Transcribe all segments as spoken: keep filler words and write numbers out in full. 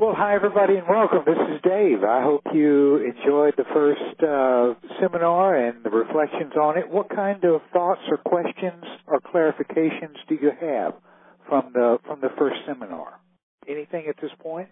Well, hi, everybody, and welcome. This is Dave. I hope you enjoyed the first uh, seminar and the reflections on it. What kind of thoughts or questions or clarifications do you have from the from the first seminar? Anything at this point?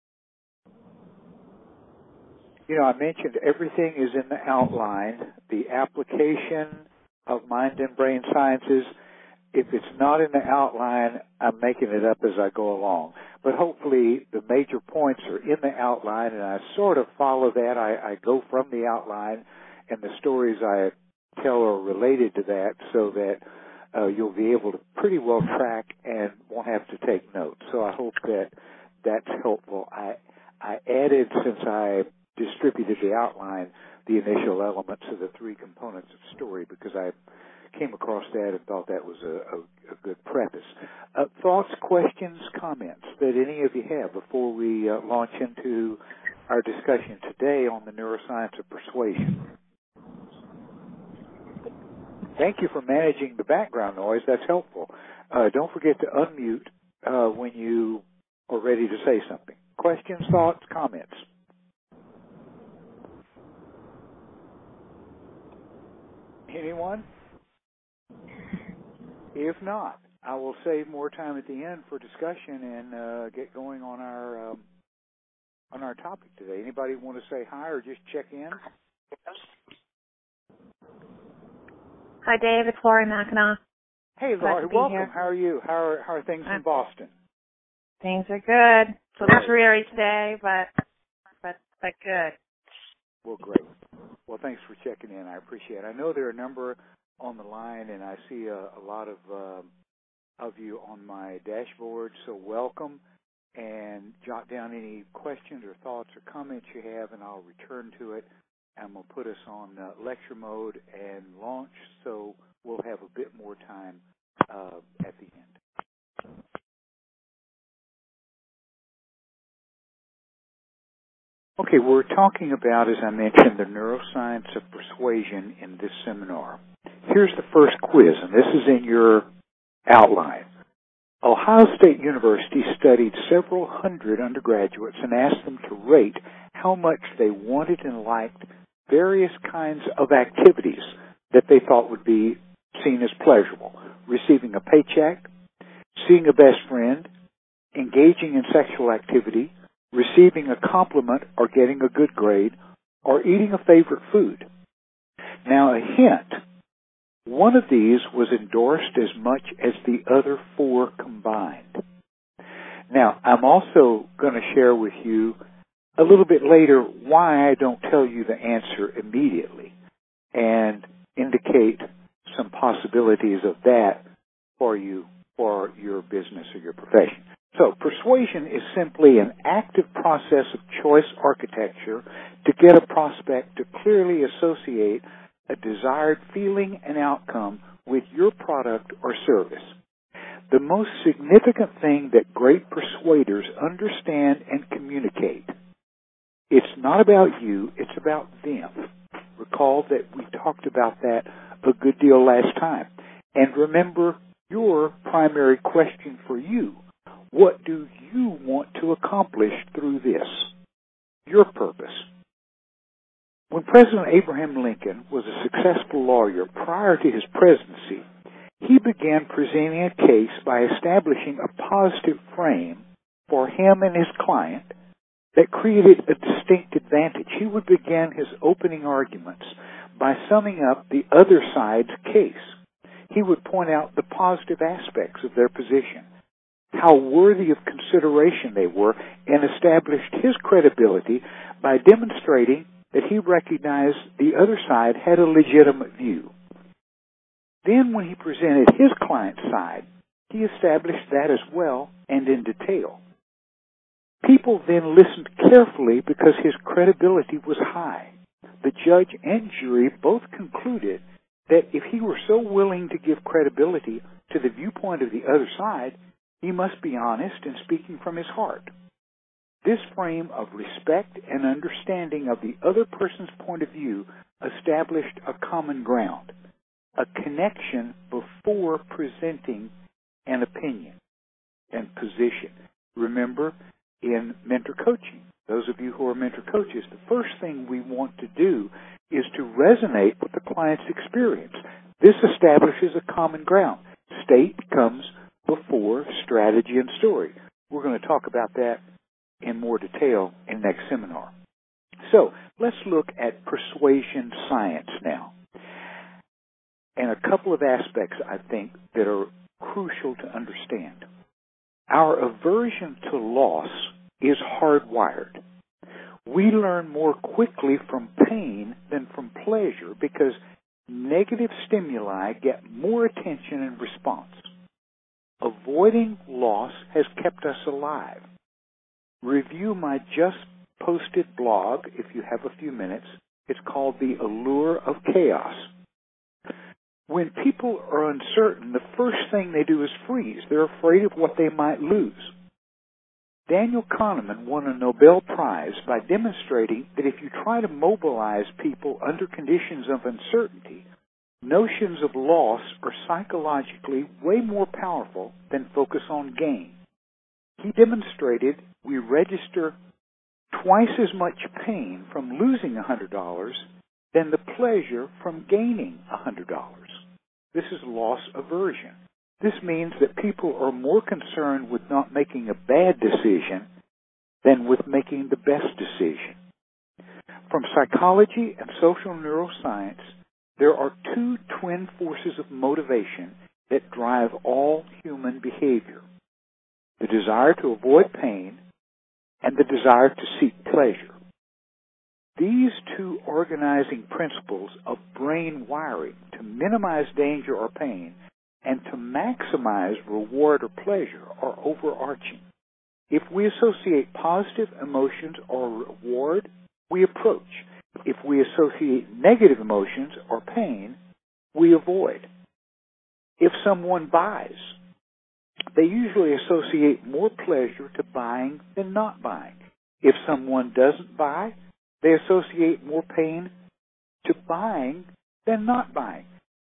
You know, I mentioned everything is in the outline. The application of mind and brain sciences, if it's not in the outline, I'm making it up as I go along. But hopefully the major points are in the outline, and I sort of follow that. I, I go from the outline, and the stories I tell are related to that so that uh, you'll be able to pretty well track and won't have to take notes. So I hope that that's helpful. I, I added, since I distributed the outline, the initial elements of the three components of story because I came across that and thought that was a, a, a good preface. Uh, thoughts, questions, comments that any of you have before we uh, launch into our discussion today on the neuroscience of persuasion? Thank you for managing the background noise. That's helpful. Uh, don't forget to unmute uh, when you are ready to say something. Questions, thoughts, comments? Anyone? If not, I will save more time at the end for discussion and uh, get going on our um, on our topic today. Anybody want to say hi or just check in? Hi, Dave. It's Lori Mackinac. Hey, Lori. Welcome. Here. How are you? How are how are things I'm, in Boston? Things are good. It's a little dreary today, but but but good. Well, great. Well, thanks for checking in. I appreciate it. I know there are a number on the line, and I see a, a lot of uh, of you on my dashboard, so welcome, and jot down any questions or thoughts or comments you have, and I'll return to it. I'm going to put us on uh, lecture mode and launch, so we'll have a bit more time uh, at the end. Okay, we're talking about, as I mentioned, the neuroscience of persuasion in this seminar. Here's the first quiz, and this is in your outline. Ohio State University studied several hundred undergraduates and asked them to rate how much they wanted and liked various kinds of activities that they thought would be seen as pleasurable. Receiving a paycheck, seeing a best friend, engaging in sexual activity, receiving a compliment or getting a good grade, or eating a favorite food. Now, a hint. One of these was endorsed as much as the other four combined. Now, I'm also going to share with you a little bit later why I don't tell you the answer immediately and indicate some possibilities of that for you, for your business or your profession. So, persuasion is simply an active process of choice architecture to get a prospect to clearly associate a desired feeling and outcome with your product or service. The most significant thing that great persuaders understand and communicate, it's not about you, it's about them. Recall that we talked about that a good deal last time. And remember your primary question for you. What do you want to accomplish through this? Your purpose. When President Abraham Lincoln was a successful lawyer prior to his presidency, he began presenting a case by establishing a positive frame for him and his client that created a distinct advantage. He would begin his opening arguments by summing up the other side's case. He would point out the positive aspects of their position, how worthy of consideration they were, and established his credibility by demonstrating that he recognized the other side had a legitimate view. Then when he presented his client's side, he established that as well and in detail. People then listened carefully because his credibility was high. The judge and jury both concluded that if he were so willing to give credibility to the viewpoint of the other side, he must be honest and speaking from his heart. This frame of respect and understanding of the other person's point of view established a common ground, a connection before presenting an opinion and position. Remember, in mentor coaching. Those of you who are mentor coaches, the first thing we want to do is to resonate with the client's experience. This establishes a common ground. State comes before strategy and story. We're going to talk about that in more detail in next seminar. So let's look at persuasion science now. And a couple of aspects, I think, that are crucial to understand. Our aversion to loss is hardwired. We learn more quickly from pain than from pleasure because negative stimuli get more attention and response. Avoiding loss has kept us alive. Review my just posted blog if you have a few minutes. It's called The Allure of Chaos. When people are uncertain, the first thing they do is freeze. They're afraid of what they might lose. Daniel Kahneman won a Nobel Prize by demonstrating that if you try to mobilize people under conditions of uncertainty, notions of loss are psychologically way more powerful than focus on gain. He demonstrated we register twice as much pain from losing one hundred dollars than the pleasure from gaining one hundred dollars. This is loss aversion. This means that people are more concerned with not making a bad decision than with making the best decision. From psychology and social neuroscience, there are two twin forces of motivation that drive all human behavior: the desire to avoid pain and the desire to seek pleasure. These two organizing principles of brain wiring to minimize danger or pain and to maximize reward or pleasure are overarching. If we associate positive emotions or reward, we approach. If we associate negative emotions or pain, we avoid. If someone buys, they usually associate more pleasure to buying than not buying. If someone doesn't buy, they associate more pain to buying than not buying.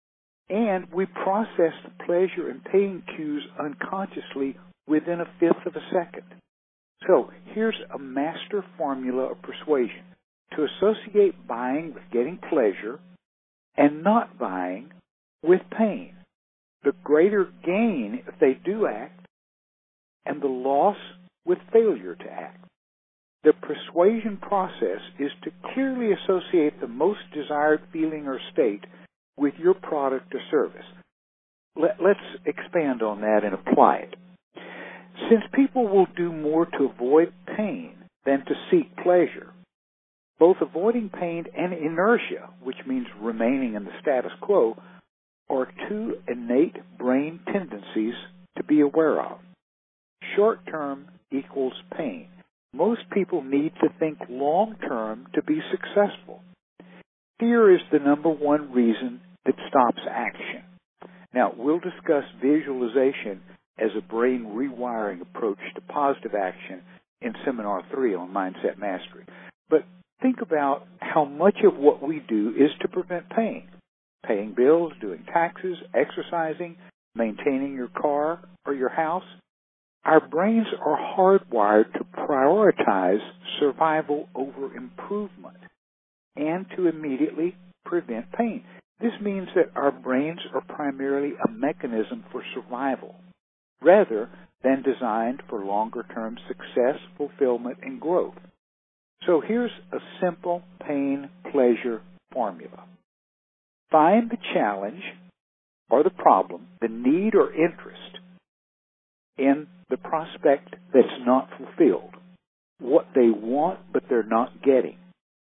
And we process the pleasure and pain cues unconsciously within a fifth of a second. So here's a master formula of persuasion: to associate buying with getting pleasure and not buying with pain. The greater gain if they do act, and the loss with failure to act. The persuasion process is to clearly associate the most desired feeling or state with your product or service. Let, let's expand on that and apply it. Since people will do more to avoid pain than to seek pleasure, both avoiding pain and inertia, which means remaining in the status quo, are two innate brain tendencies to be aware of. Short-term equals pain. Most people need to think long-term to be successful. Fear is the number one reason that stops action. Now, we'll discuss visualization as a brain rewiring approach to positive action in Seminar three on Mindset Mastery. But think about how much of what we do is to prevent pain. Paying bills, doing taxes, exercising, maintaining your car or your house. Our brains are hardwired to prioritize survival over improvement and to immediately prevent pain. This means that our brains are primarily a mechanism for survival rather than designed for longer-term success, fulfillment, and growth. So here's a simple pain-pleasure formula. Find the challenge or the problem, the need or interest in the prospect that's not fulfilled, what they want but they're not getting.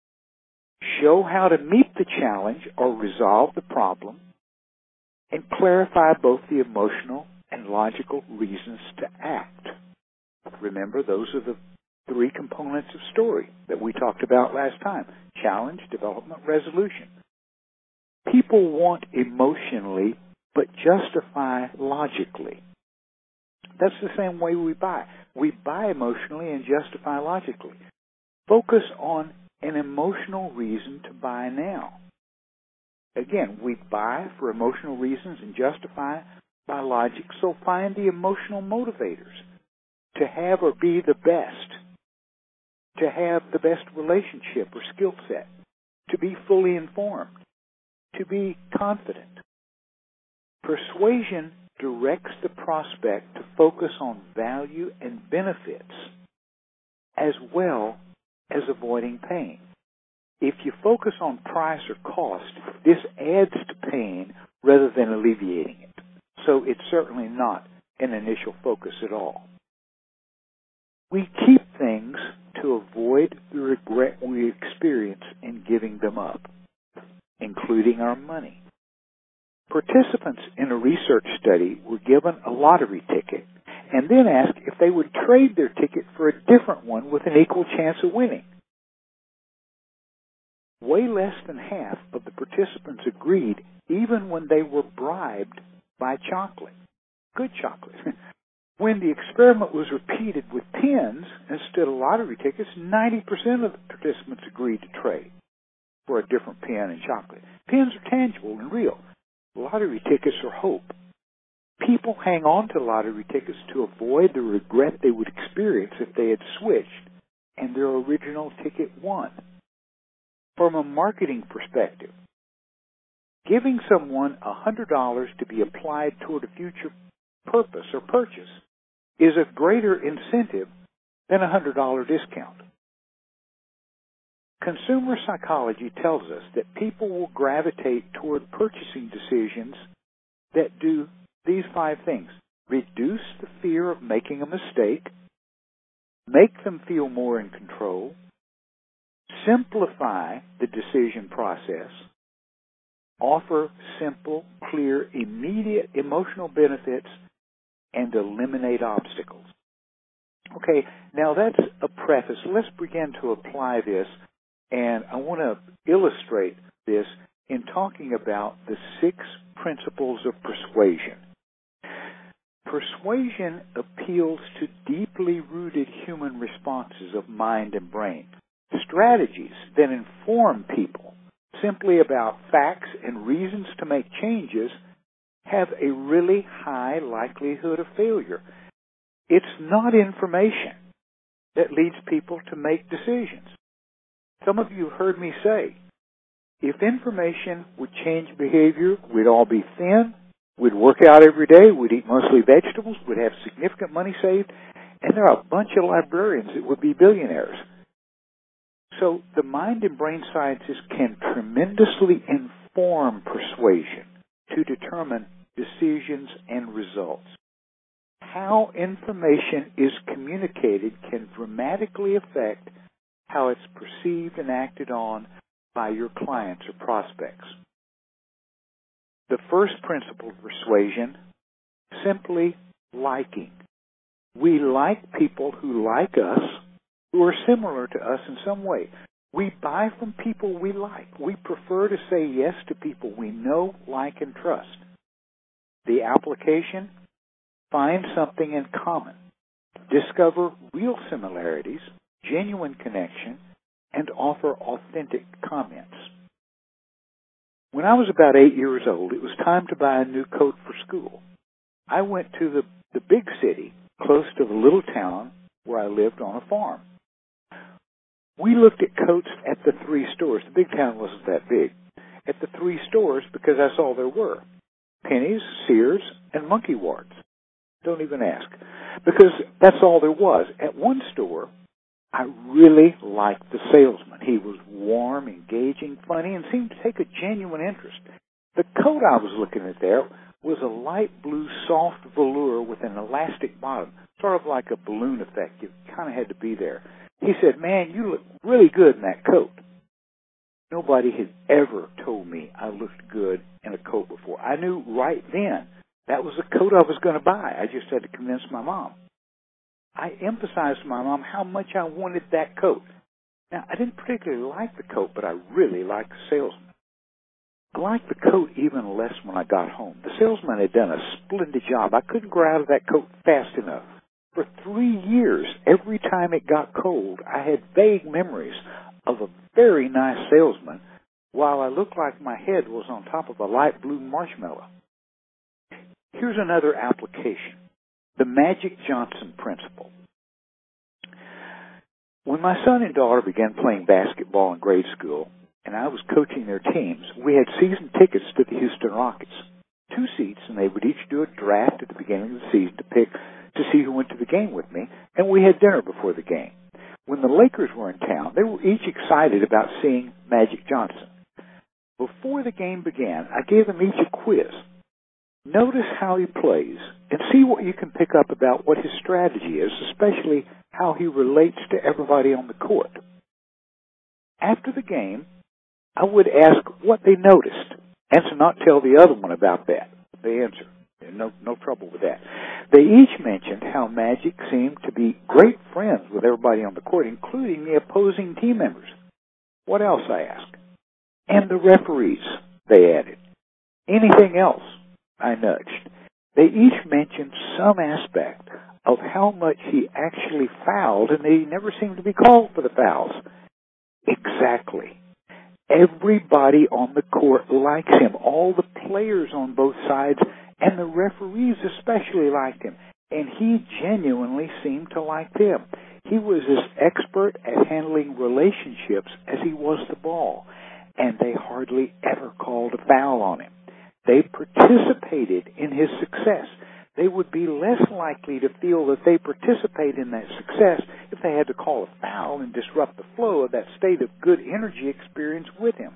Show how to meet the challenge or resolve the problem, and clarify both the emotional and logical reasons to act. Remember, those are the three components of story that we talked about last time: challenge, development, resolution. People want emotionally but justify logically. That's the same way we buy. We buy emotionally and justify logically. Focus on an emotional reason to buy now. Again, we buy for emotional reasons and justify by logic, so find the emotional motivators to have or be the best, to have the best relationship or skill set, to be fully informed, to be confident. Persuasion directs the prospect to focus on value and benefits as well as avoiding pain. If you focus on price or cost, this adds to pain rather than alleviating it. So it's certainly not an initial focus at all. We keep things to avoid the regret we experience in giving them up, including our money. Participants in a research study were given a lottery ticket and then asked if they would trade their ticket for a different one with an equal chance of winning. Way less than half of the participants agreed, even when they were bribed by chocolate, good chocolate. When the experiment was repeated with pens instead of lottery tickets, ninety percent of the participants agreed to trade for a different pen and chocolate. Pens are tangible and real. Lottery tickets are hope. People hang on to lottery tickets to avoid the regret they would experience if they had switched and their original ticket won. From a marketing perspective, giving someone one hundred dollars to be applied toward a future purpose or purchase is a greater incentive than a one hundred dollars discount. Consumer psychology tells us that people will gravitate toward purchasing decisions that do these five things: reduce the fear of making a mistake, make them feel more in control, simplify the decision process, offer simple, clear, immediate emotional benefits, and eliminate obstacles. Okay, now that's a preface. Let's begin to apply this, and I want to illustrate this in talking about the six principles of persuasion. Persuasion appeals to deeply rooted human responses of mind and brain. Strategies that inform people simply about facts and reasons to make changes have a really high likelihood of failure. It's not information that leads people to make decisions. Some of you have heard me say, if information would change behavior, we'd all be thin, we'd work out every day, we'd eat mostly vegetables, we'd have significant money saved, and there are a bunch of librarians that would be billionaires. So the mind and brain sciences can tremendously inform persuasion to determine decisions and results. How information is communicated can dramatically affect how it's perceived and acted on by your clients or prospects. The first principle of persuasion, simply liking. We like people who like us, who are similar to us in some way. We buy from people we like. We prefer to say yes to people we know, like, and trust. The application, find something in common. Discover real similarities, genuine connection, and offer authentic comments. When I was about eight years old, it was time to buy a new coat for school. I went to the, the big city, close to the little town where I lived on a farm. We looked at coats at the three stores. The big town wasn't that big. At the three stores because that's all there were. Penny's, Sears, and Monkey Ward's. Don't even ask. Because that's all there was. At one store, I really liked the salesman. He was warm, engaging, funny, and seemed to take a genuine interest. The coat I was looking at there was a light blue soft velour with an elastic bottom, sort of like a balloon effect. You kind of had to be there. He said, "Man, you look really good in that coat." Nobody had ever told me I looked good in a coat before. I knew right then that was the coat I was going to buy. I just had to convince my mom. I emphasized to my mom how much I wanted that coat. Now, I didn't particularly like the coat, but I really liked the salesman. I liked the coat even less when I got home. The salesman had done a splendid job. I couldn't grow out of that coat fast enough. For three years, every time it got cold, I had vague memories of a very nice salesman while I looked like my head was on top of a light blue marshmallow. Here's another application. The Magic Johnson principle. When my son and daughter began playing basketball in grade school, and I was coaching their teams, we had season tickets to the Houston Rockets. Two seats, and they would each do a draft at the beginning of the season to pick to see who went to the game with me, and we had dinner before the game. When the Lakers were in town, they were each excited about seeing Magic Johnson. Before the game began, I gave them each a quiz. Notice how he plays and see what you can pick up about what his strategy is, especially how he relates to everybody on the court. After the game, I would ask what they noticed and to not tell the other one about that. They answer. No, no trouble with that. They each mentioned how Magic seemed to be great friends with everybody on the court, including the opposing team members. What else, I asked. And the referees, they added. Anything else, I nudged. They each mentioned some aspect of how much he actually fouled, and they never seemed to be called for the fouls. Exactly. Everybody on the court likes him. All the players on both sides and the referees especially liked him. And he genuinely seemed to like them. He was as expert at handling relationships as he was the ball. And they hardly ever called a foul on him. They participated in his success. They would be less likely to feel that they participate in that success if they had to call a foul and disrupt the flow of that state of good energy experience with him.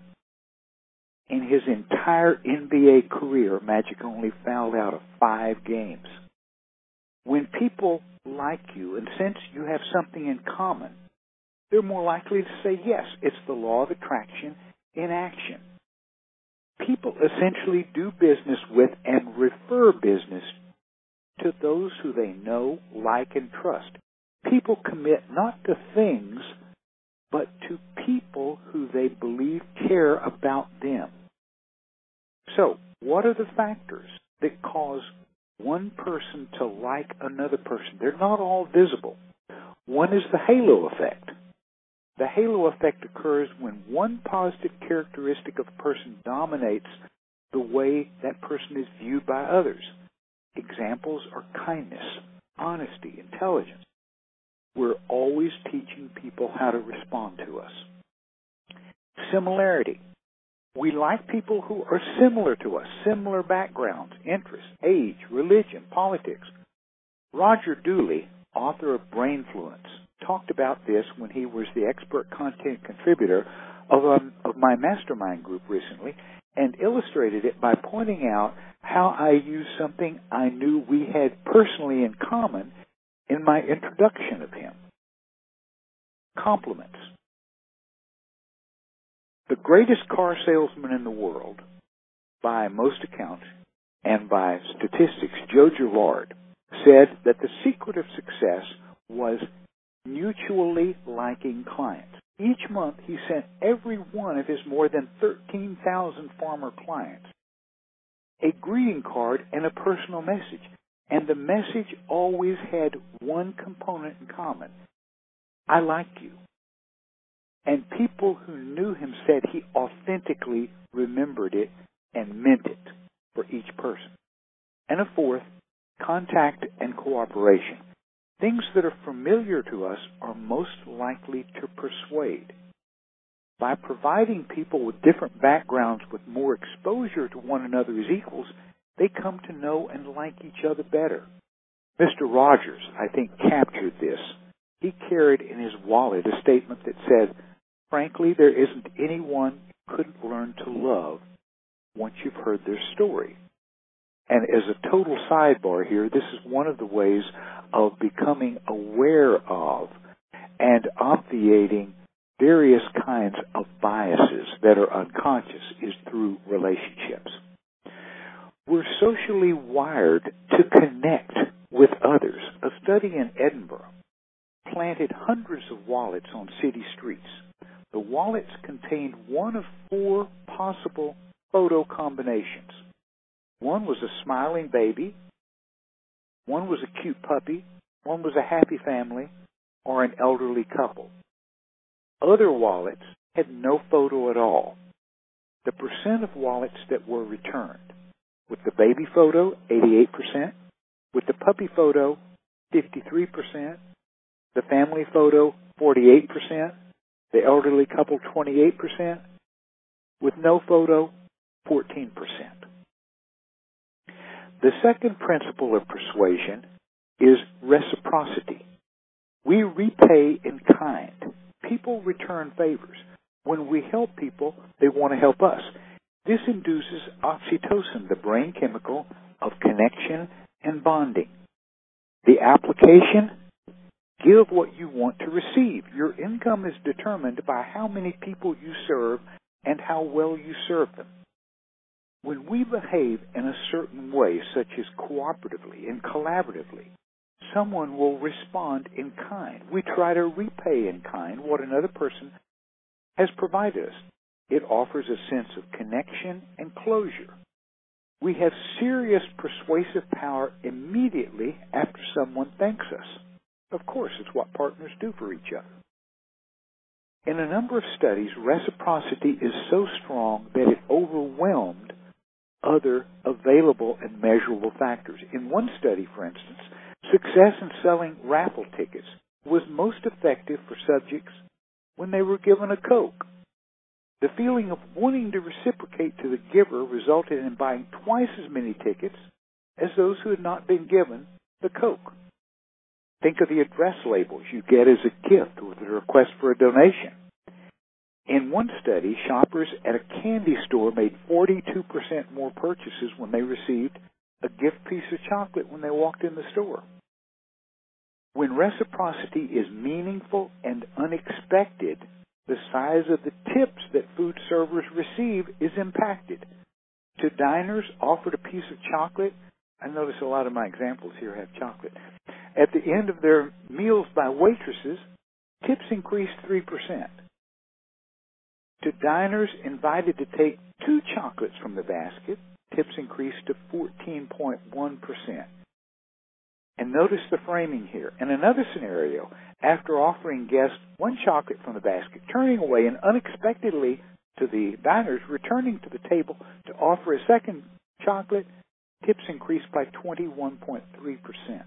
In his entire N B A career, Magic only fouled out of five games. When people like you and sense you have something in common, they're more likely to say yes. It's the law of attraction in action. People essentially do business with and refer business to those who they know, like, and trust. People commit not to things, but to people who they believe care about them. So, what are the factors that cause one person to like another person? They're not all visible. One is the halo effect. The halo effect occurs when one positive characteristic of a person dominates the way that person is viewed by others. Examples are kindness, honesty, intelligence. We're always teaching people how to respond to us. Similarity. We like people who are similar to us, similar backgrounds, interests, age, religion, politics. Roger Dooley, author of Brainfluence, talked about this when he was the expert content contributor of, um, of my mastermind group recently, and illustrated it by pointing out how I used something I knew we had personally in common in my introduction of him. Compliments. The greatest car salesman in the world, by most accounts and by statistics, Joe Girard, said that the secret of success was mutually liking clients. Each month he sent every one of his more than thirteen thousand former clients a greeting card and a personal message. And the message always had one component in common. I like you. And people who knew him said he authentically remembered it and meant it for each person. And a fourth, contact and cooperation. Things that are familiar to us are most likely to persuade. By providing people with different backgrounds with more exposure to one another as equals, they come to know and like each other better. Mister Rogers, I think, captured this. He carried in his wallet a statement that said, frankly, there isn't anyone you couldn't learn to love once you've heard their story. And as a total sidebar here, this is one of the ways of becoming aware of and obviating various kinds of biases that are unconscious is through relationships. We're socially wired to connect with others. A study in Edinburgh planted hundreds of wallets on city streets. The wallets contained one of four possible photo combinations. One was a smiling baby, one was a cute puppy, one was a happy family, or an elderly couple. Other wallets had no photo at all. The percent of wallets that were returned: with the baby photo, eighty-eight percent, with the puppy photo, fifty-three percent, the family photo, forty-eight percent. The elderly couple, twenty-eight percent. With no photo, fourteen percent. The second principle of persuasion is reciprocity. We repay in kind. People return favors. When we help people, they want to help us. This induces oxytocin, the brain chemical of connection and bonding. The application: give what you want to receive. Your income is determined by how many people you serve and how well you serve them. When we behave in a certain way, such as cooperatively and collaboratively, someone will respond in kind. We try to repay in kind what another person has provided us. It offers a sense of connection and closure. We have serious persuasive power immediately after someone thanks us. Of course, it's what partners do for each other. In a number of studies, reciprocity is so strong that it overwhelmed other available and measurable factors. In one study, for instance, success in selling raffle tickets was most effective for subjects when they were given a Coke. The feeling of wanting to reciprocate to the giver resulted in buying twice as many tickets as those who had not been given the Coke. Think of the address labels you get as a gift with a request for a donation. In one study, shoppers at a candy store made forty-two percent more purchases when they received a gift piece of chocolate when they walked in the store. When reciprocity is meaningful and unexpected, the size of the tips that food servers receive is impacted. To diners offered a piece of chocolate, I notice a lot of my examples here have chocolate, at the end of their meals by waitresses, tips increased three percent. To diners invited to take two chocolates from the basket, tips increased to fourteen point one percent. And notice the framing here. In another scenario, after offering guests one chocolate from the basket, turning away and unexpectedly to the diners returning to the table to offer a second chocolate, tips increased by twenty-one point three percent.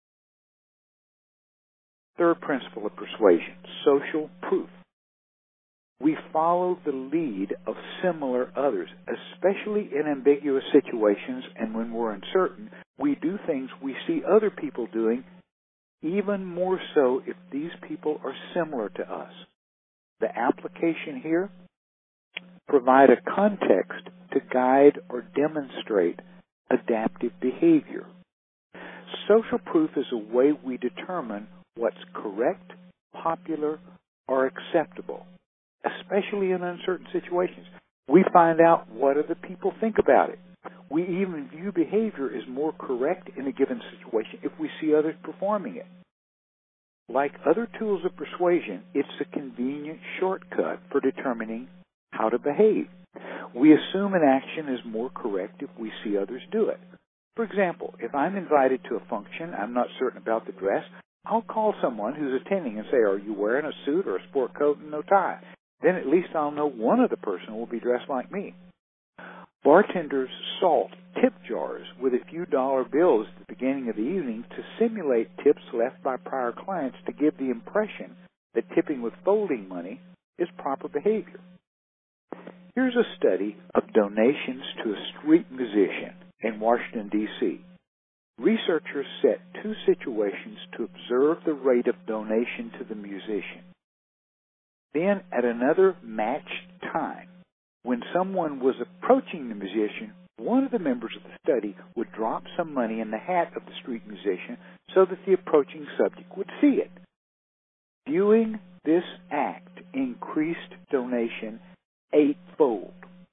Third principle of persuasion, social proof. We follow the lead of similar others, especially in ambiguous situations, and when we're uncertain, we do things we see other people doing, even more so if these people are similar to us. The application here: provide a context to guide or demonstrate adaptive behavior. Social proof is a way we determine what's correct, popular, or acceptable, especially in uncertain situations. We find out what other people think about it. We even view behavior as more correct in a given situation if we see others performing it. Like other tools of persuasion, it's a convenient shortcut for determining how to behave. We assume an action is more correct if we see others do it. For example, if I'm invited to a function, I'm not certain about the dress, I'll call someone who's attending and say, "Are you wearing a suit or a sport coat and no tie?" Then at least I'll know one other person will be dressed like me. Bartenders salt tip jars with a few dollar bills at the beginning of the evening to simulate tips left by prior clients to give the impression that tipping with folding money is proper behavior. Here's a study of donations to a street musician in Washington, D C Researchers set two situations to observe the rate of donation to the musician. Then, at another matched time, when someone was approaching the musician, one of the members of the study would drop some money in the hat of the street musician so that the approaching subject would see it. Viewing this act increased donation eightfold.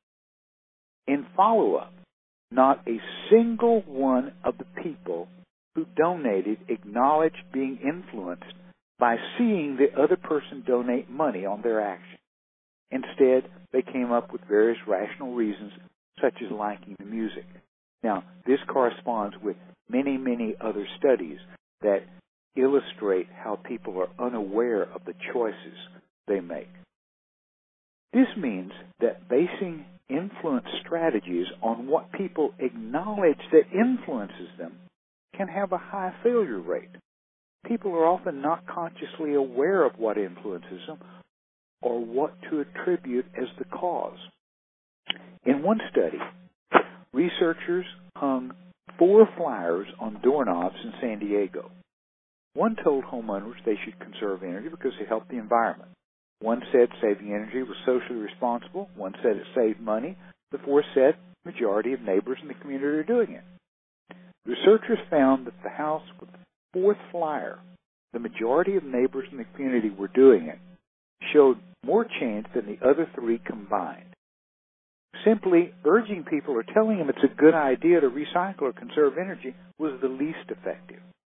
In follow-up, not a single one of the people who donated acknowledged being influenced by seeing the other person donate money on their action. Instead, they came up with various rational reasons, such as liking the music. Now, this corresponds with many, many other studies that illustrate how people are unaware of the choices they make. This means that basing influence strategies on what people acknowledge that influences them can have a high failure rate. people are often not consciously aware of what influences them or what to attribute as the cause. In one study, researchers hung four flyers on doorknobs in San Diego. One told homeowners they should conserve energy because it helped the environment. One said saving energy was socially responsible. One said it saved money. The fourth said the majority of neighbors in the community are doing it. Researchers found that the house with the fourth flyer, the majority of neighbors in the community were doing it, showed more change than the other three combined. Simply urging people or telling them it's a good idea to recycle or conserve energy was the least effective.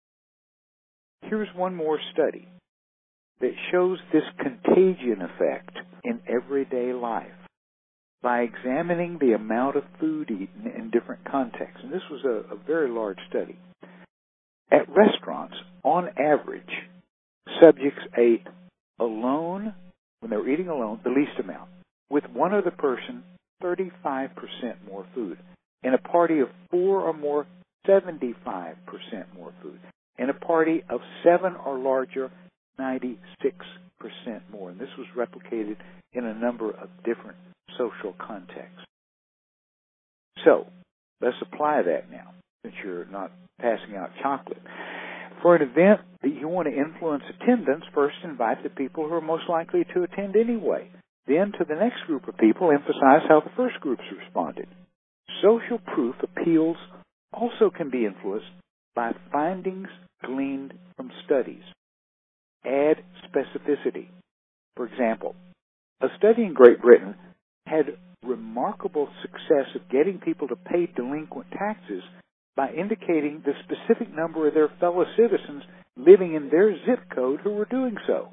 Here's one more study that shows this contagion effect in everyday life by examining the amount of food eaten in different contexts. And this was a, a very large study. At restaurants, on average, subjects ate alone, when they were eating alone, the least amount. With one other person, thirty-five percent more food. In a party of four or more, seventy-five percent more food. In a party of seven or larger, ninety-six percent more. And this was replicated in a number of different social contexts. So, let's apply that now, since you're not passing out chocolate. For an event that you want to influence attendance, first invite the people who are most likely to attend anyway. Then, to the next group of people, emphasize how the first groups responded. Social proof appeals also can be influenced by findings gleaned from studies. Add specificity. For example, a study in Great Britain had remarkable success of getting people to pay delinquent taxes by indicating the specific number of their fellow citizens living in their zip code who were doing so.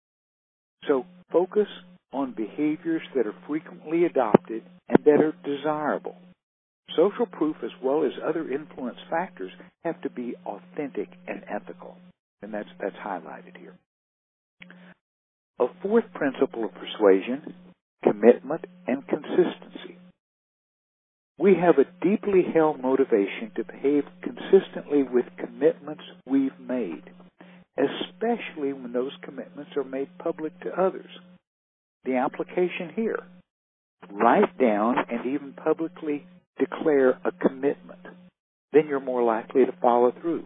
So focus on behaviors that are frequently adopted and that are desirable. Social proof, as well as other influence factors, have to be authentic and ethical, and that's that's highlighted here. A fourth principle of persuasion: commitment and consistency. We have a deeply held motivation to behave consistently with commitments we've made, especially when those commitments are made public to others. The application here: write down and even publicly declare a commitment. Then you're more likely to follow through.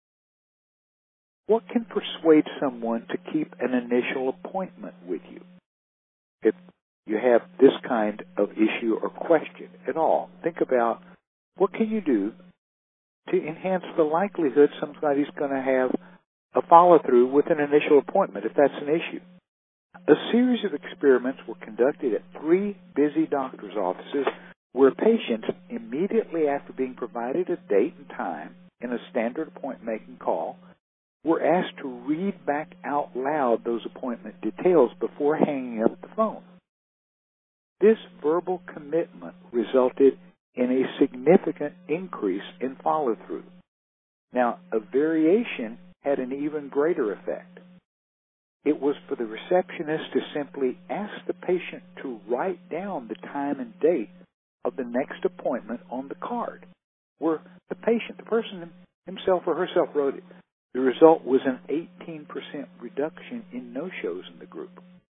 What can persuade someone to keep an initial appointment with you? If you have this kind of issue or question at all, think about what can you do to enhance the likelihood somebody's going to have a follow-through with an initial appointment, if that's an issue. A series of experiments were conducted at three busy doctor's offices where patients, immediately after being provided a date and time in a standard appointment-making call, were asked to read back out loud those appointment details before hanging up the phone. This verbal commitment resulted in a significant increase in follow-through. Now, a variation had an even greater effect. It was for the receptionist to simply ask the patient to write down the time and date of the next appointment on the card, where the patient, the person himself or herself, wrote it. The result was an eighteen percent reduction in no-shows in the group.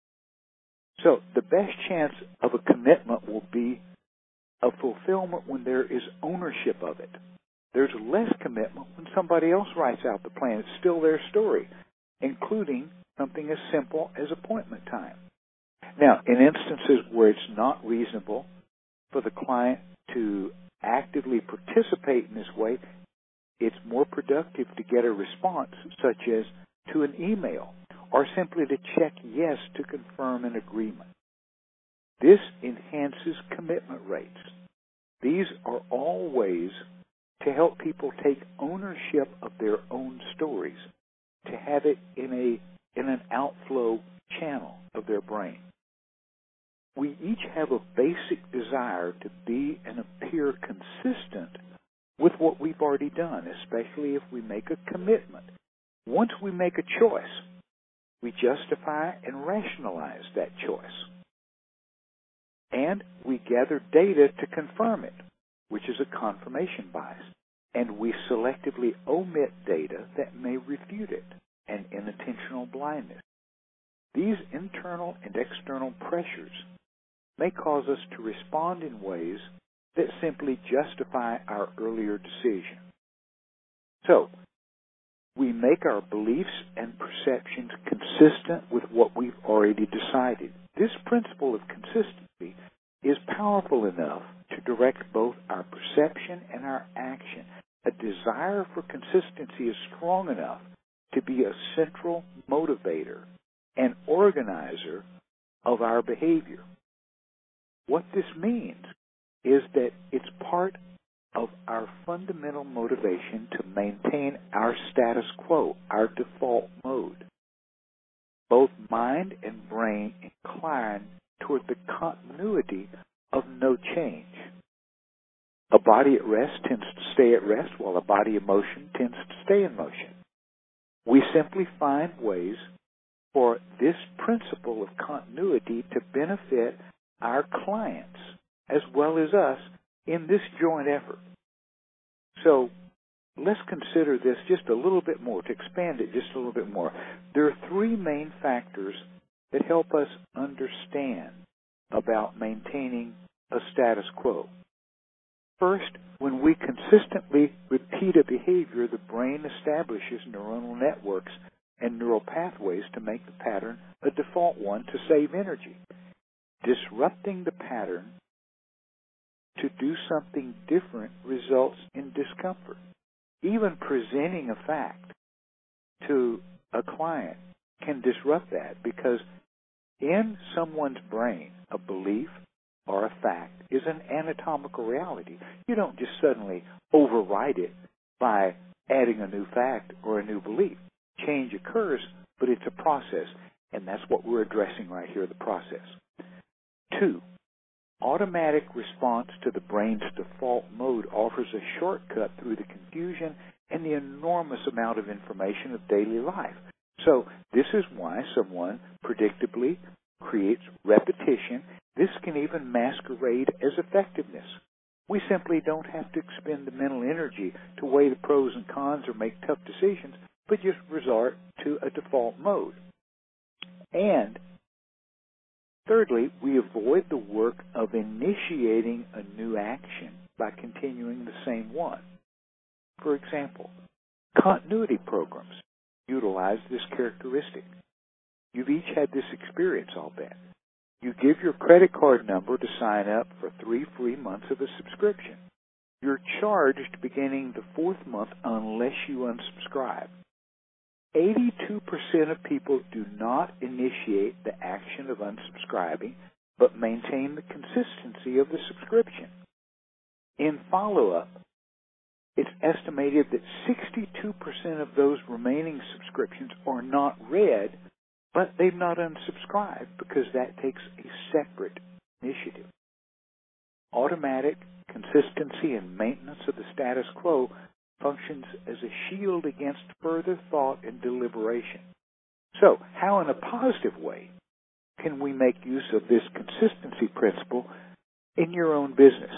So the best chance of a commitment will be a fulfillment when there is ownership of it. There's less commitment when somebody else writes out the plan. It's still their story, including something as simple as appointment time. Now, in instances where it's not reasonable for the client to actively participate in this way, it's more productive to get a response, such as to an email, or simply to check yes to confirm an agreement. This enhances commitment rates. These are all ways to help people take ownership of their own stories, to have it in a in an outflow channel of their brain. We each have a basic desire to be and appear consistent with what we've already done, especially if we make a commitment. Once we make a choice, we justify and rationalize that choice. And we gather data to confirm it, which is a confirmation bias. and we selectively omit data that may refute it, and inattentional blindness. These internal and external pressures may cause us to respond in ways that simply justify our earlier decision. So, we make our beliefs and perceptions consistent with what we've already decided. This principle of consistency is powerful enough to direct both our perception and our action. A desire for consistency is strong enough to be a central motivator and organizer of our behavior. What this means is that it's part of our fundamental motivation to maintain our status quo, our default mode. Both mind and brain incline toward the continuity of no change. A body at rest tends to stay at rest, while a body in motion tends to stay in motion. We simply find ways for this principle of continuity to benefit our clients as well as us in this joint effort. So let's consider this just a little bit more, to expand it just a little bit more. There are three main factors that help us understand about maintaining a status quo. First, when we consistently repeat a behavior, the brain establishes neuronal networks and neural pathways to make the pattern a default one to save energy. Disrupting the pattern to do something different results in discomfort. Even presenting a fact to a client can disrupt that, because in someone's brain, a belief or a fact is an anatomical reality. You don't just suddenly override it by adding a new fact or a new belief. Change occurs, but it's a process, and that's what we're addressing right here, the process. Two, automatic response to the brain's default mode offers a shortcut through the confusion and the enormous amount of information of daily life. So this is why someone predictably creates repetition. This can even masquerade as effectiveness. We simply don't have to expend the mental energy to weigh the pros and cons or make tough decisions, but just resort to a default mode. And thirdly, we avoid the work of initiating a new action by continuing the same one. For example, continuity programs utilize this characteristic. You've each had this experience, I'll bet. You give your credit card number to sign up for three free months of a subscription. You're charged beginning the fourth month unless you unsubscribe. eighty-two percent of people do not initiate the action of unsubscribing, but maintain the consistency of the subscription. In follow-up, it's estimated that sixty-two percent of those remaining subscriptions are not read, but they've not unsubscribed, because that takes a separate initiative. Automatic consistency and maintenance of the status quo functions as a shield against further thought and deliberation. So, how in a positive way can we make use of this consistency principle in your own business?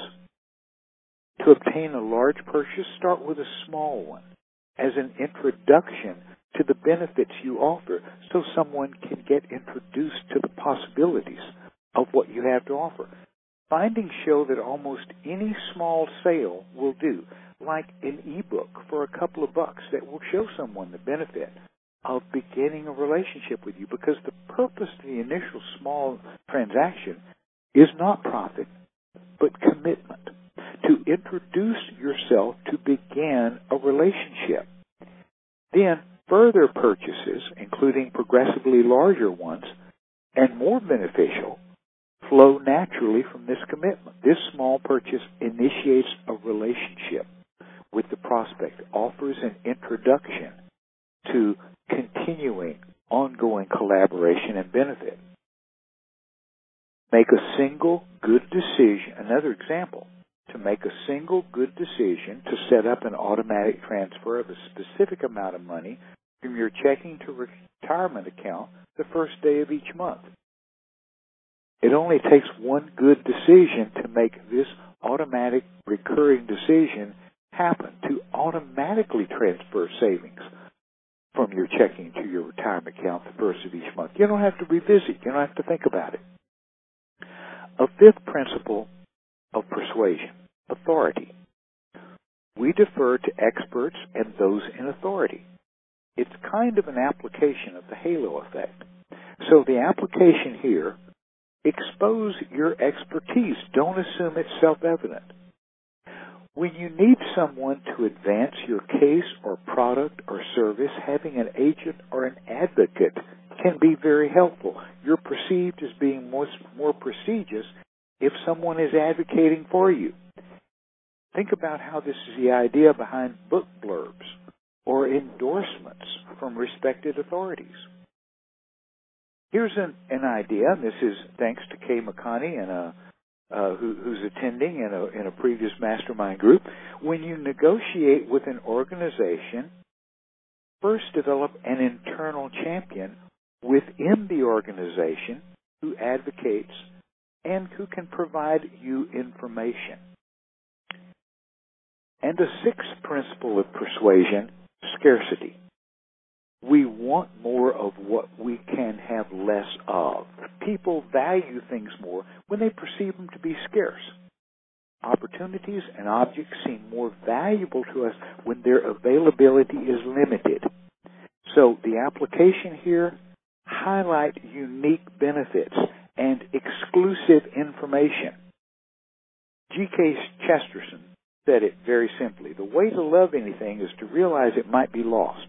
To obtain a large purchase, start with a small one as an introduction to the benefits you offer, so someone can get introduced to the possibilities of what you have to offer. Findings show that almost any small sale will do, like an ebook for a couple of bucks that will show someone the benefit of beginning a relationship with you, because the purpose of the initial small transaction is not profit, but commitment. To introduce yourself to begin a relationship. Then further purchases, including progressively larger ones and more beneficial, flow naturally from this commitment. This small purchase initiates a relationship with the prospect, offers an introduction to continuing, ongoing collaboration and benefit. Make a single good decision. Another example, to make a single good decision to set up an automatic transfer of a specific amount of money from your checking to retirement account the first day of each month. It only takes one good decision to make this automatic recurring decision happen, to automatically transfer savings from your checking to your retirement account the first of each month. You don't have to revisit. You don't have to think about it. A fifth principle of persuasion, authority. We defer to experts and those in authority. It's kind of an application of the halo effect. So the application here, expose your expertise. Don't assume it's self-evident. When you need someone to advance your case or product or service, having an agent or an advocate can be very helpful. You're perceived as being more, more prestigious if someone is advocating for you. Think about how this is the idea behind book blurbs or endorsements from respected authorities. Here's an, an idea, and this is thanks to Kay McConney and a Uh, who, who's attending in a, in a previous mastermind group. When you negotiate with an organization, first develop an internal champion within the organization who advocates and who can provide you information. And the sixth principle of persuasion, scarcity. We want more of what we can have less of. People value things more when they perceive them to be scarce. Opportunities and objects seem more valuable to us when their availability is limited. So the application here, highlight unique benefits and exclusive information. G K Chesterton said it very simply. The way to love anything is to realize it might be lost.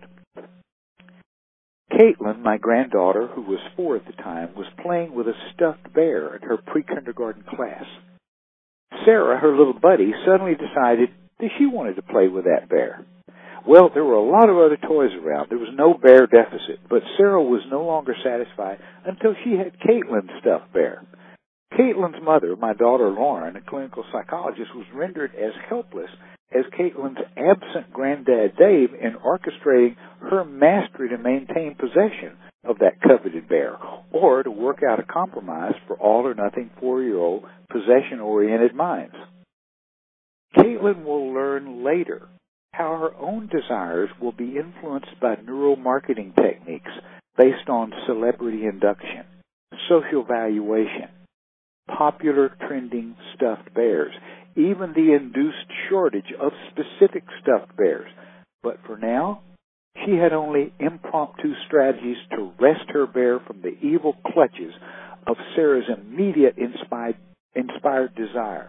Caitlin, my granddaughter, who was four at the time, was playing with a stuffed bear in her pre-kindergarten class. Sarah, her little buddy, suddenly decided that she wanted to play with that bear. Well, there were a lot of other toys around. There was no bear deficit, but Sarah was no longer satisfied until she had Caitlin's stuffed bear. Caitlin's mother, my daughter Lauren, a clinical psychologist, was rendered as helpless as Caitlin's absent granddad Dave in orchestrating her mastery to maintain possession of that coveted bear, or to work out a compromise for all or nothing four-year-old possession-oriented minds. Caitlin will learn later how her own desires will be influenced by neuromarketing techniques based on celebrity induction, social valuation, popular trending stuffed bears, even the induced shortage of specific stuffed bears. But for now, she had only impromptu strategies to wrest her bear from the evil clutches of Sarah's immediate inspired, inspired desire.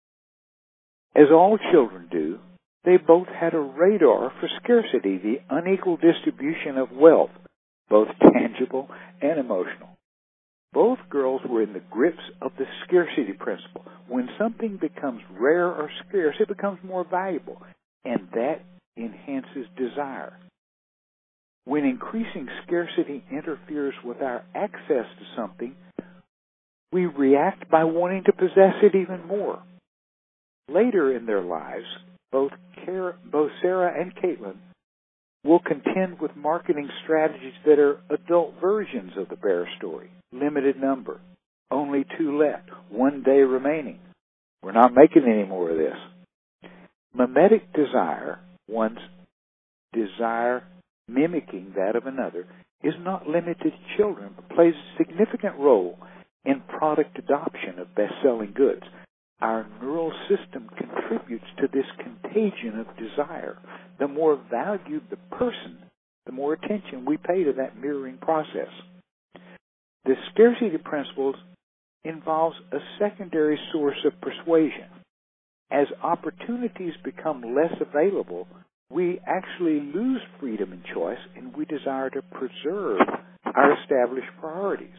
As all children do, they both had a radar for scarcity, the unequal distribution of wealth, both tangible and emotional. Both girls were in the grips of the scarcity principle. When something becomes rare or scarce, it becomes more valuable, and that enhances desire. When increasing scarcity interferes with our access to something, we react by wanting to possess it even more. Later in their lives, both, Cara, both Sarah and Caitlin will contend with marketing strategies that are adult versions of the bear story. Limited number, only two left, one day remaining. We're not making any more of this. Mimetic desire, one's desire mimicking that of another, is not limited to children, but plays a significant role in product adoption of best-selling goods. Our neural system contributes to this contagion of desire. The more valued the person, the more attention we pay to that mirroring process. The scarcity principle involves a secondary source of persuasion. As opportunities become less available, we actually lose freedom and choice, and we desire to preserve our established priorities.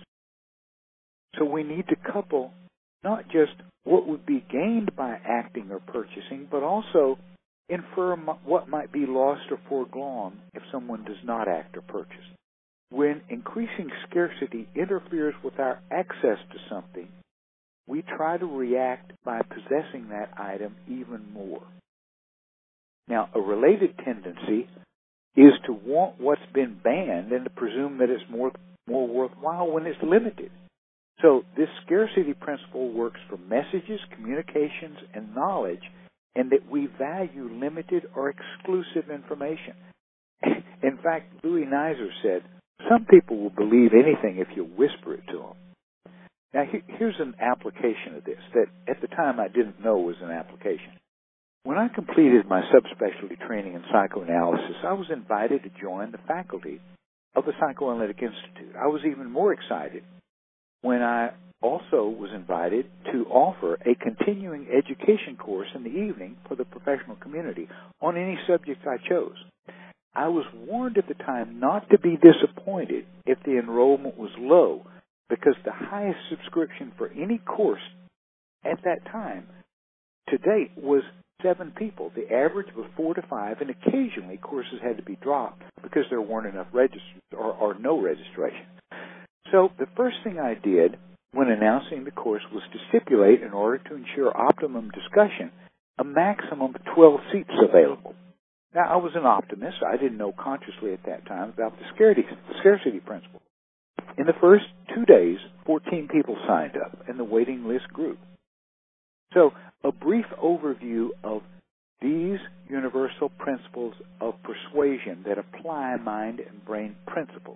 So we need to couple not just what would be gained by acting or purchasing, but also infer what might be lost or foregone if someone does not act or purchase. When increasing scarcity interferes with our access to something, we try to react by possessing that item even more. Now, a related tendency is to want what's been banned and to presume that it's more, more worthwhile when it's limited. So this scarcity principle works for messages, communications, and knowledge and that we value limited or exclusive information. In fact, Louis Nizer said, some people will believe anything if you whisper it to them. Now, here's an application of this that at the time I didn't know was an application. When I completed my subspecialty training in psychoanalysis, I was invited to join the faculty of the Psychoanalytic Institute. I was even more excited when I also was invited to offer a continuing education course in the evening for the professional community on any subject I chose. I was warned at the time not to be disappointed if the enrollment was low, because the highest subscription for any course at that time to date was seven people. The average was four to five, and occasionally courses had to be dropped because there weren't enough registers or, or no registration. So the first thing I did when announcing the course was to stipulate, in order to ensure optimum discussion, a maximum of twelve seats available. Now, I was an optimist. I didn't know consciously at that time about the scarcity, the scarcity principle. In the first two days, fourteen people signed up, and the waiting list grew. So, a brief overview of these universal principles of persuasion that apply mind and brain principles.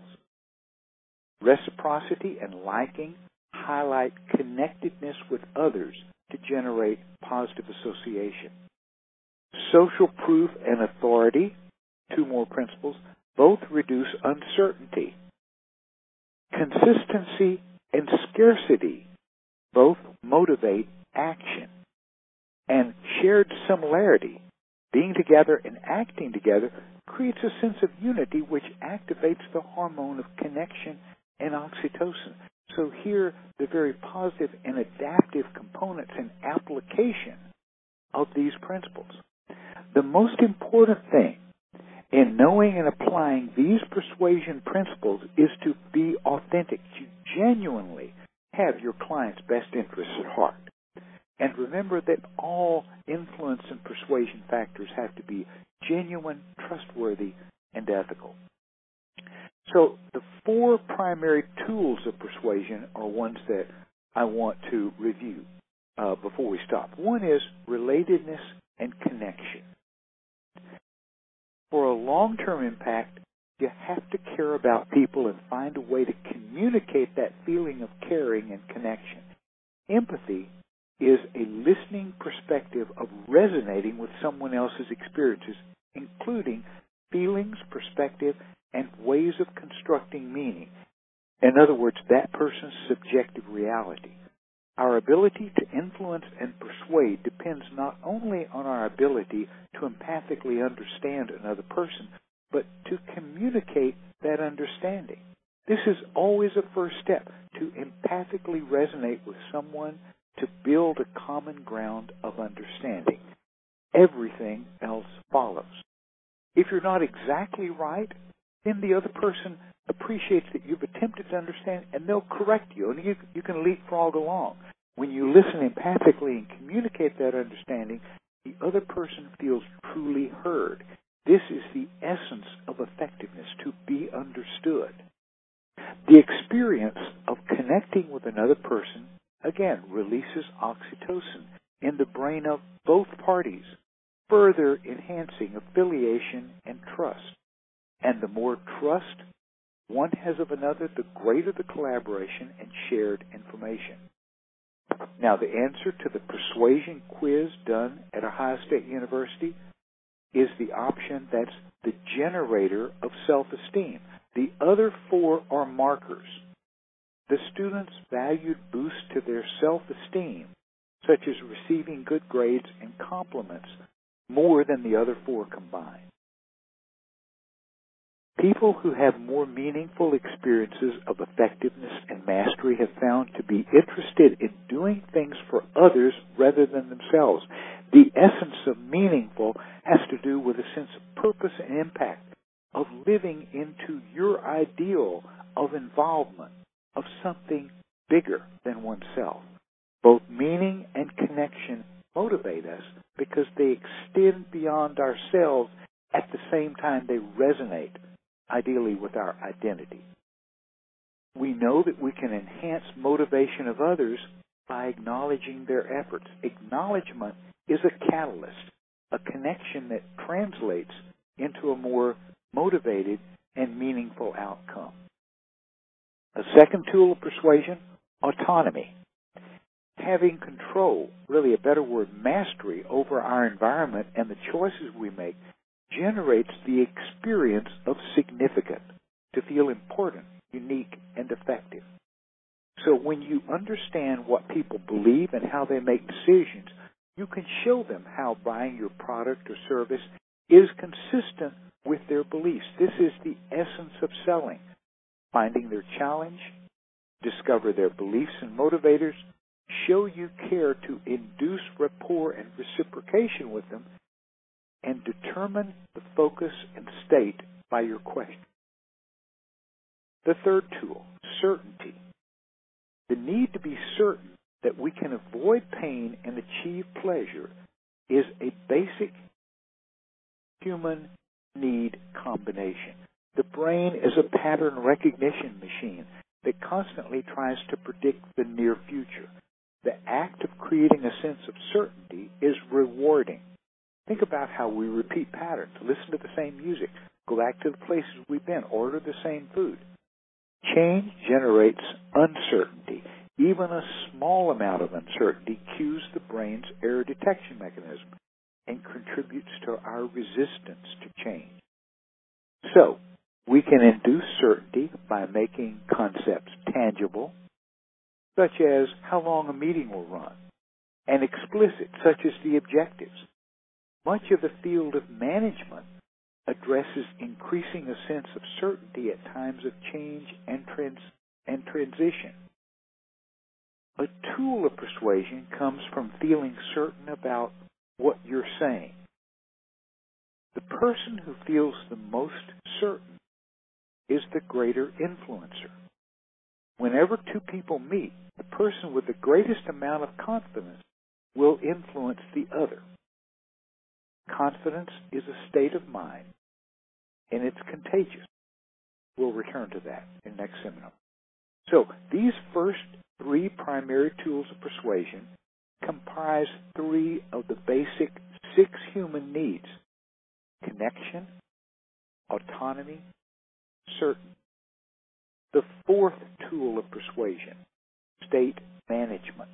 Reciprocity and liking highlight connectedness with others to generate positive association. Social proof and authority, two more principles, both reduce uncertainty. Consistency and scarcity both motivate action. And shared similarity, being together and acting together, creates a sense of unity which activates the hormone of connection and oxytocin. So here, the very positive and adaptive components and application of these principles. The most important thing in knowing and applying these persuasion principles is to be authentic, to genuinely have your client's best interests at heart. And remember that all influence and persuasion factors have to be genuine, trustworthy, and ethical. So the four primary tools of persuasion are ones that I want to review uh, before we stop. One is relatedness and connection. For a long-term impact, you have to care about people and find a way to communicate that feeling of caring and connection. Empathy is a listening perspective of resonating with someone else's experiences, including feelings, perspective, and ways of constructing meaning. In other words, that person's subjective reality. Our ability to influence and persuade depends not only on our ability to empathically understand another person, but to communicate that understanding. This is always a first step, to empathically resonate with someone, to build a common ground of understanding. Everything else follows. If you're not exactly right, then the other person appreciates that you've attempted to understand, and they'll correct you, and you, you can leapfrog along. When you listen empathically and communicate that understanding, the other person feels truly heard. This is the essence of effectiveness, to be understood. The experience of connecting with another person, again, releases oxytocin in the brain of both parties, further enhancing affiliation and trust. And the more trust one has of another, the greater the collaboration and shared information. Now, the answer to the persuasion quiz done at Ohio State University is the option that's the generator of self-esteem. The other four are markers. The students valued boosts to their self-esteem, such as receiving good grades and compliments, more than the other four combined. People who have more meaningful experiences of effectiveness and mastery have found to be interested in doing things for others rather than themselves. The essence of meaningful has to do with a sense of purpose and impact, of living into your ideal of involvement, of something bigger than oneself. Both meaning and connection motivate us because they extend beyond ourselves at the same time they resonate, ideally, with our identity. We know that we can enhance motivation of others by acknowledging their efforts. Acknowledgement is a catalyst, a connection that translates into a more motivated and meaningful outcome. A second tool of persuasion, autonomy. Having control, really a better word, mastery over our environment and the choices we make generates the experience of significance, to feel important, unique, and effective. So when you understand what people believe and how they make decisions, you can show them how buying your product or service is consistent with their beliefs. This is the essence of selling. Finding their challenge, discover their beliefs and motivators, show you care to induce rapport and reciprocation with them, and determine the focus and state by your question. The third tool, certainty. The need to be certain that we can avoid pain and achieve pleasure is a basic human need combination. The brain is a pattern recognition machine that constantly tries to predict the near future. The act of creating a sense of certainty is rewarding. Think about how we repeat patterns, listen to the same music, go back to the places we've been, order the same food. Change generates uncertainty. Even a small amount of uncertainty cues the brain's error detection mechanism and contributes to our resistance to change. So, we can induce certainty by making concepts tangible, such as how long a meeting will run, and explicit, such as the objectives. Much of the field of management addresses increasing a sense of certainty at times of change and, trans- and transition. A tool of persuasion comes from feeling certain about what you're saying. The person who feels the most certain is the greater influencer. Whenever two people meet, the person with the greatest amount of confidence will influence the other. Confidence is a state of mind, and it's contagious. We'll return to that in the next seminar. So, these first three primary tools of persuasion comprise three of the basic six human needs: connection, autonomy, certain. The fourth tool of persuasion, state management.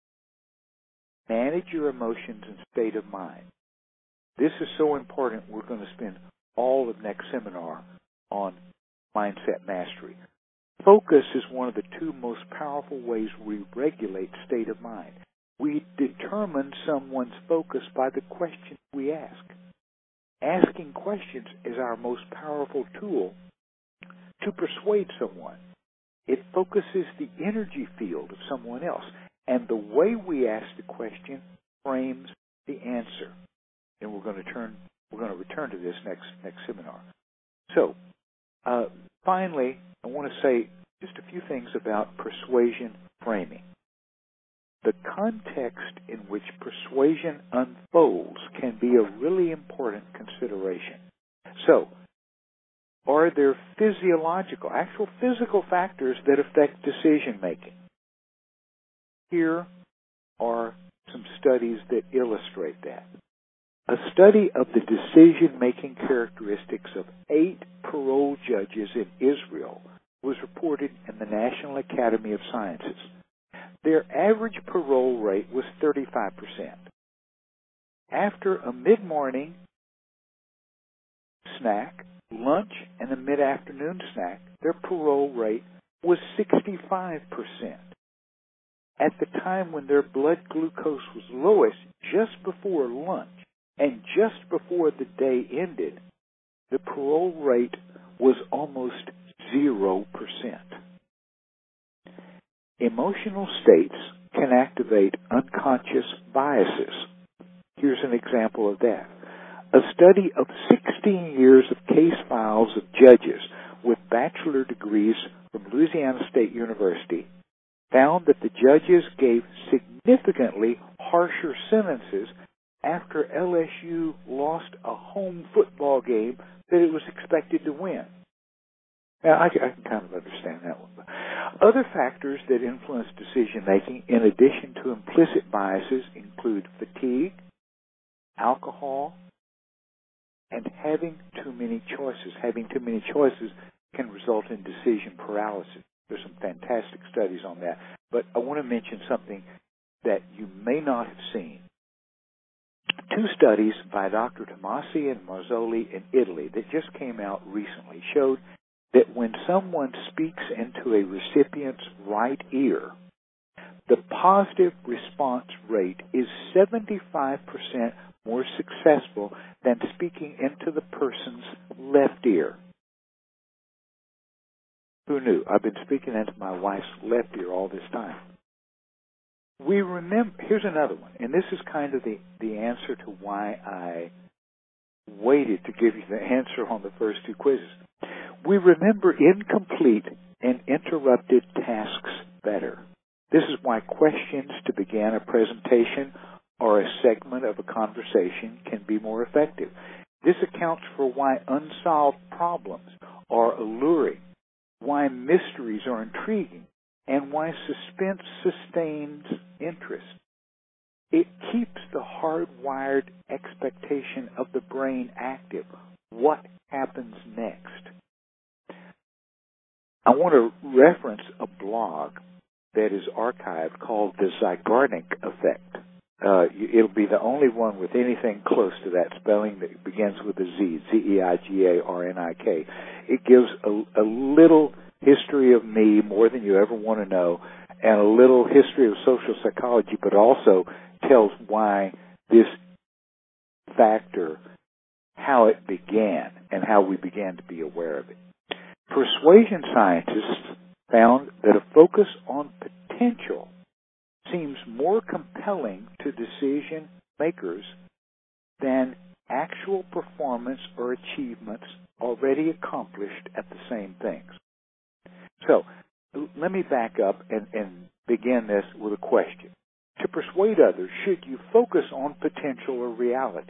Manage your emotions and state of mind. This is so important, we're going to spend all of next seminar on mindset mastery. Focus is one of the two most powerful ways we regulate state of mind. We determine someone's focus by the questions we ask. Asking questions is our most powerful tool to persuade someone. It focuses the energy field of someone else, and the way we ask the question frames the answer. And we're going to turn, we're going to return to this next next seminar. So, uh, finally, I want to say just a few things about persuasion framing. The context in which persuasion unfolds can be a really important consideration. So, are there physiological, actual physical factors that affect decision making? Here are some studies that illustrate that. A study of the decision-making characteristics of eight parole judges in Israel was reported in the National Academy of Sciences. Their average parole rate was thirty-five percent. After a mid-morning snack, lunch, and a mid-afternoon snack, their parole rate was sixty-five percent. At the time when their blood glucose was lowest, just before lunch, and just before the day ended, the parole rate was almost zero percent. Emotional states can activate unconscious biases. Here's an example of that. A study of sixteen years of case files of judges with bachelor degrees from Louisiana State University found that the judges gave significantly harsher sentences after L S U lost a home football game that it was expected to win. Now, I, I can kind of understand that one. Other factors that influence decision-making, in addition to implicit biases, include fatigue, alcohol, and having too many choices. Having too many choices can result in decision paralysis. There's some fantastic studies on that. But I want to mention something that you may not have seen. Two studies by Doctor Tomasi and Marzoli in Italy that just came out recently showed that when someone speaks into a recipient's right ear, the positive response rate is seventy-five percent more successful than speaking into the person's left ear. Who knew? I've been speaking into my wife's left ear all this time. We remember, here's another one, and this is kind of the, the answer to why I waited to give you the answer on the first two quizzes. We remember incomplete and interrupted tasks better. This is why questions to begin a presentation or a segment of a conversation can be more effective. This accounts for why unsolved problems are alluring, why mysteries are intriguing, and why suspense sustains interest. It keeps the hardwired expectation of the brain active. What happens next? I want to reference a blog that is archived called the Zeigarnik Effect. Uh, it'll be the only one with anything close to that spelling that begins with a Z, Z E I G A R N I K. It gives a, a little history of me, more than you ever want to know, and a little history of social psychology, but also tells why this factor, how it began, and how we began to be aware of it. Persuasion scientists found that a focus on potential seems more compelling to decision makers than actual performance or achievements already accomplished at the same things. So, let me back up and, and begin this with a question. To persuade others, should you focus on potential or reality?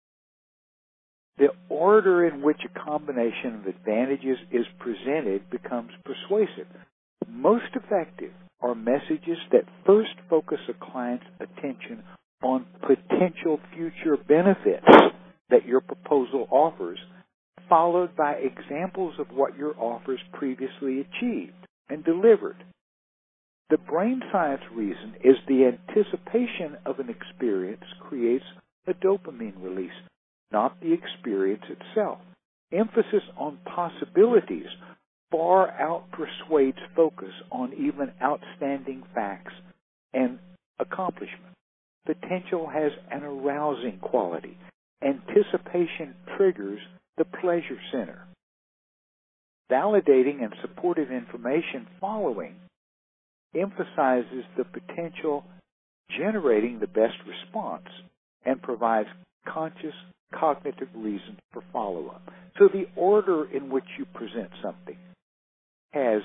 The order in which a combination of advantages is presented becomes persuasive. Most effective are messages that first focus a client's attention on potential future benefits that your proposal offers, followed by examples of what your offers previously achieved and delivered. The brain science reason is the anticipation of an experience creates a dopamine release, not the experience itself. Emphasis on possibilities far outpersuades focus on even outstanding facts and accomplishment. Potential has an arousing quality. Anticipation triggers the pleasure center. Validating and supportive information following emphasizes the potential generating the best response and provides conscious cognitive reasons for follow-up. So the order in which you present something has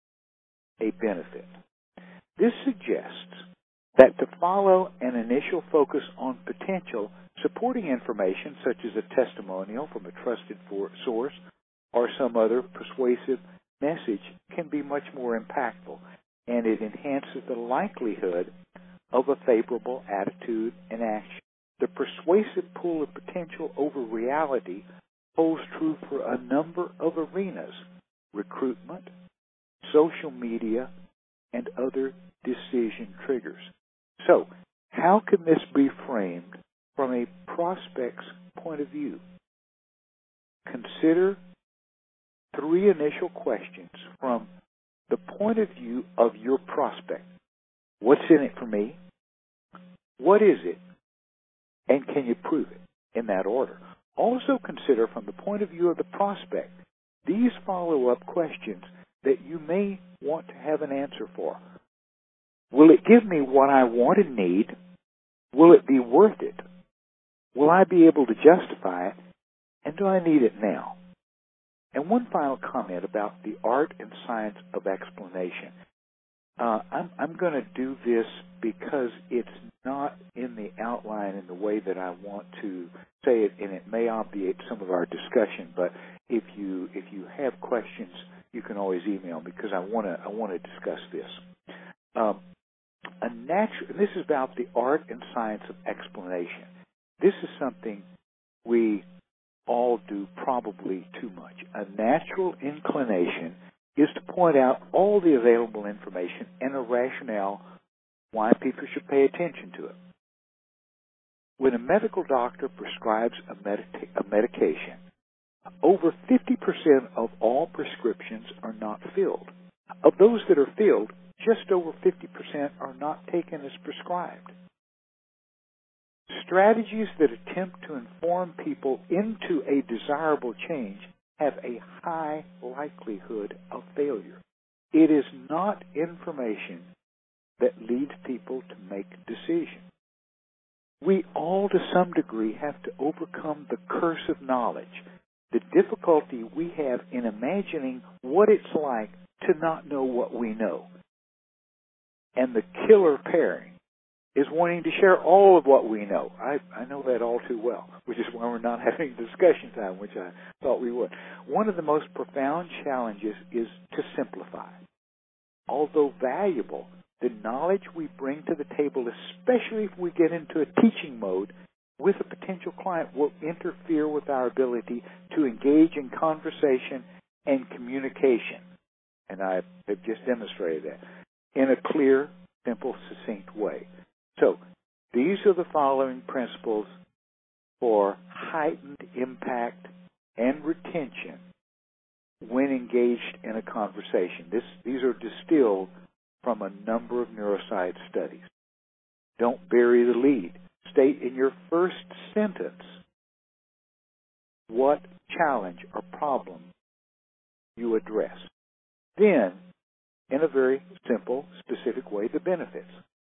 a benefit. This suggests that to follow an initial focus on potential, supporting information such as a testimonial from a trusted source or some other persuasive message can be much more impactful, and it enhances the likelihood of a favorable attitude and action. The persuasive pull of potential over reality holds true for a number of arenas: recruitment, social media, and other decision triggers. So, how can this be framed from a prospect's point of view? Consider three initial questions from the point of view of your prospect. What's in it for me? What is it? And can you prove it? In that order. Also consider from the point of view of the prospect these follow-up questions that you may want to have an answer for. Will it give me what I want and need? Will it be worth it? Will I be able to justify it? And do I need it now? And one final comment about the art and science of explanation. Uh, I'm, I'm going to do this because it's not in the outline in the way that I want to say it, and it may obviate some of our discussion. But if you if you have questions, you can always email me because I want to I want to discuss this. Um, a natural. This is about the art and science of explanation. this is something we all do probably too much. A natural inclination is to point out all the available information and a rationale why people should pay attention to it. When a medical doctor prescribes a, medita- a medication, over fifty percent of all prescriptions are not filled. Of those that are filled, just over fifty percent are not taken as prescribed. Strategies that attempt to inform people into a desirable change have a high likelihood of failure. It is not information that leads people to make decisions. We all, to some degree, have to overcome the curse of knowledge, the difficulty we have in imagining what it's like to not know what we know. And the killer pairing is wanting to share all of what we know. I, I know that all too well, which is why we're not having discussion time, which I thought we would. One of the most profound challenges is to simplify. Although valuable, the knowledge we bring to the table, especially if we get into a teaching mode with a potential client, will interfere with our ability to engage in conversation and communication. And I have just demonstrated that in a clear, simple, succinct way. So, these are the following principles for heightened impact and retention when engaged in a conversation. This, these are distilled from a number of neuroscience studies. Don't bury the lead. State in your first sentence what challenge or problem you address. Then, in a very simple, specific way, the benefits.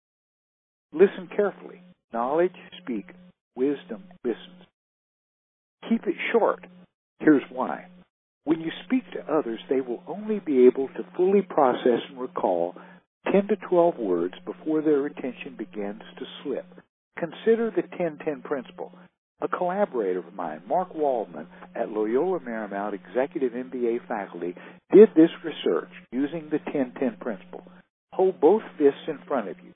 Listen carefully. Knowledge speak, wisdom listens. Keep it short. Here's why. When you speak to others, they will only be able to fully process and recall ten to twelve words before their attention begins to slip. Consider the ten ten principle. A collaborator of mine, Mark Waldman, at Loyola Marymount Executive M B A faculty, did this research using the ten ten principle. Hold both fists in front of you.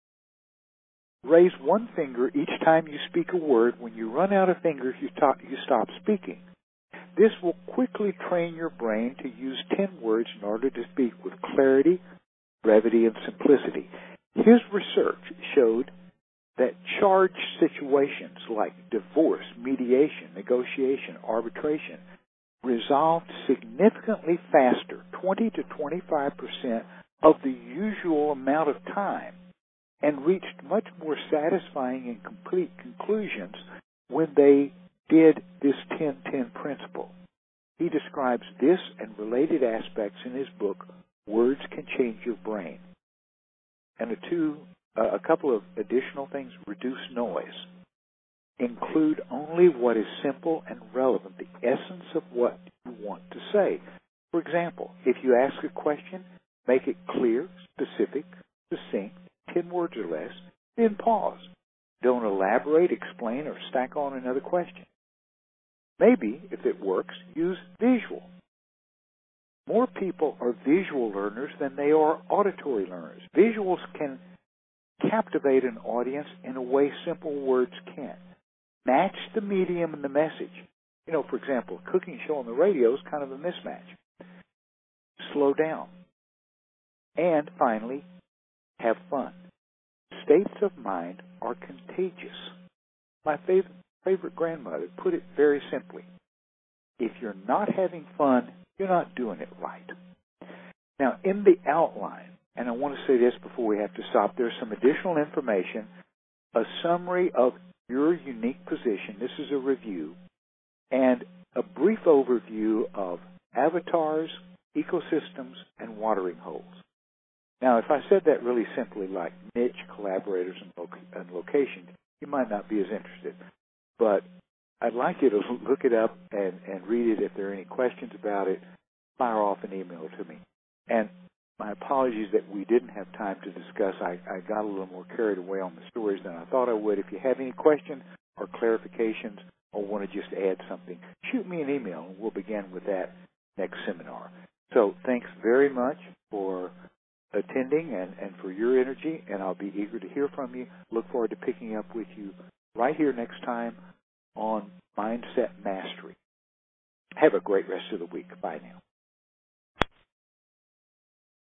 Raise one finger each time you speak a word. When you run out of fingers, you, stop, you stop speaking. This will quickly train your brain to use ten words in order to speak with clarity, brevity, and simplicity. His research showed that charged situations like divorce, mediation, negotiation, arbitration resolved significantly faster, twenty to twenty-five percent of the usual amount of time, and reached much more satisfying and complete conclusions when they did this ten ten principle. He describes this and related aspects in his book, Words Can Change Your Brain. And a, two, uh, a couple of additional things: reduce noise. Include only what is simple and relevant, the essence of what you want to say. For example, if you ask a question, make it clear, specific, succinct, ten words or less, then pause. Don't elaborate, explain, or stack on another question. Maybe, if it works, use visual. More people are visual learners than they are auditory learners. Visuals can captivate an audience in a way simple words can't. Match the medium and the message. You know, for example, a cooking show on the radio is kind of a mismatch. Slow down. And finally, have fun. States of mind are contagious. My favorite, favorite grandmother put it very simply. If you're not having fun, you're not doing it right. Now, in the outline, and I want to say this before we have to stop, there's some additional information, a summary of your unique position. This is a review, and a brief overview of avatars, ecosystems, and watering holes. Now, if I said that really simply, like niche, collaborators, and, loc- and location, you might not be as interested. But I'd like you to look it up and, and read it. If there are any questions about it, fire off an email to me. And my apologies that we didn't have time to discuss. I, I got a little more carried away on the stories than I thought I would. If you have any questions or clarifications or want to just add something, shoot me an email, and we'll begin with that next seminar. So thanks very much for attending and, and for your energy, and I'll be eager to hear from you. Look forward to picking up with you right here next time on Mindset Mastery. Have a great rest of the week. Bye now.